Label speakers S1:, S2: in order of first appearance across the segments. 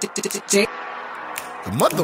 S1: The mother.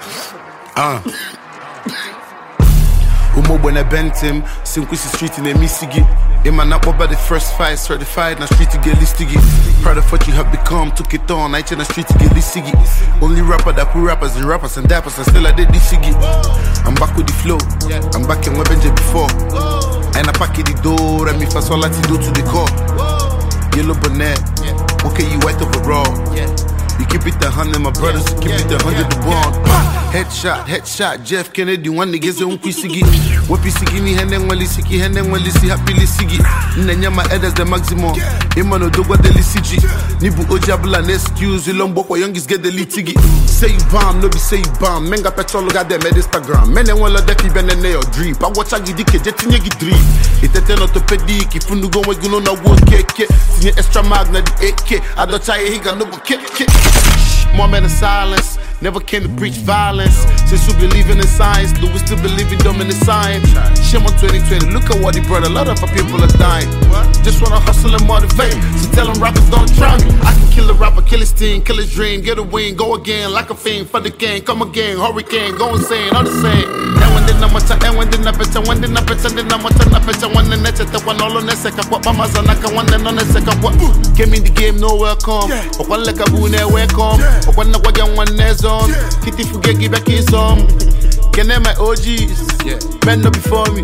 S1: Umo when I bent him, Sinkwisi Street in a Misigi. In my nap about the first fight, certified na street to get listigi. Proud of what you have become, took it on, I in the street to get listigi. Only rapper that put rappers and dappers and still I did this sigi. I'm back with the flow, I'm back in Webenje before. And I pack it the door, and me fast all I do to the core. Yellow bonnet, okay, you white overall. You keep it 100, my brothers, you keep it 100 to 1. Headshot, Jeff Kennedy, one niggas on Quisigi. What Pisigi me, Henen Walisiki, Henen Walisi, happily Sigi. Nanyama Edas the maximum. Imano Dogo de Lisigi. Nibu Ojabla, and excuse, Ilombo, youngest get the litigi. Say you bomb, no be say you bomb. Menga petrol got them at Instagram. Men and one of the people and they drip. I watch a gidike, jetting a drip. It a 10 orthopedic, if you go, we're going to one cake. See extra magna, the 8K. I don't try, he got no cake. More men in silence, never came to preach violence. Since we believe in science, do we still believe in dominant science? Shame on 2020, look at what he brought. A lot of our people are dying. Just wanna hustle and motivate. So tell them rappers don't try me. I can kill a rapper, kill his team, kill his dream, get a win, go again like a fiend for the gang. Come again, hurricane, go insane, all the same. And when did when did I better, when did I better, then I'm better, when the net at the one all on the second, what Mama's on like one then on the second, what came in the game, no welcome. But one like a boon, welcome. But when the one next on, Kitty forget, give back his song. Can I my OGs? Men up before me.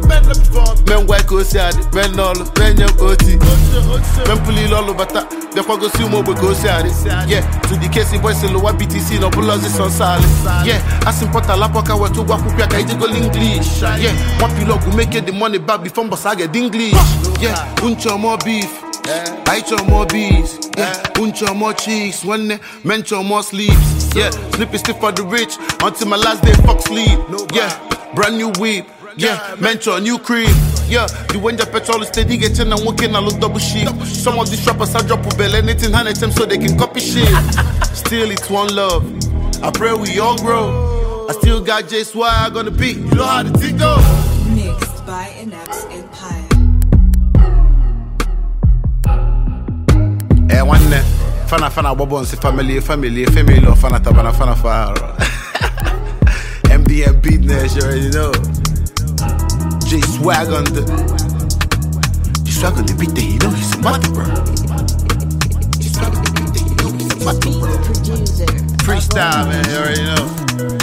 S1: Men white go sad, men all, men young OT. Men pull all over that. The go see more go sad. Yeah, to the case boys in lower BTC, no bullets is on silent. Yeah, as important lapoka were to walk up here, go English. Yeah, one pillow go make it the money back before Bossa get English. Yeah, uncho more beef. I eat more bees, uncho more cheeks, one mention more sleeps, sleep is still for the rich, until my last day fuck sleep, brand new whip, mention new crib, the when your petrol is steady getting and working, I look double shit, some of these rappers I drop a bell, anything hand at them so they can copy shit, still it's one love, I pray we all grow, I still got J Swag on the beat, you know how the thing go.
S2: Mixed by Inex Empire.
S1: One fana bobo on family or fana tabana fana far. MDM business, you already know. J Swag on the beat, that you know he's a mother, bro. Freestyle, man, you already know.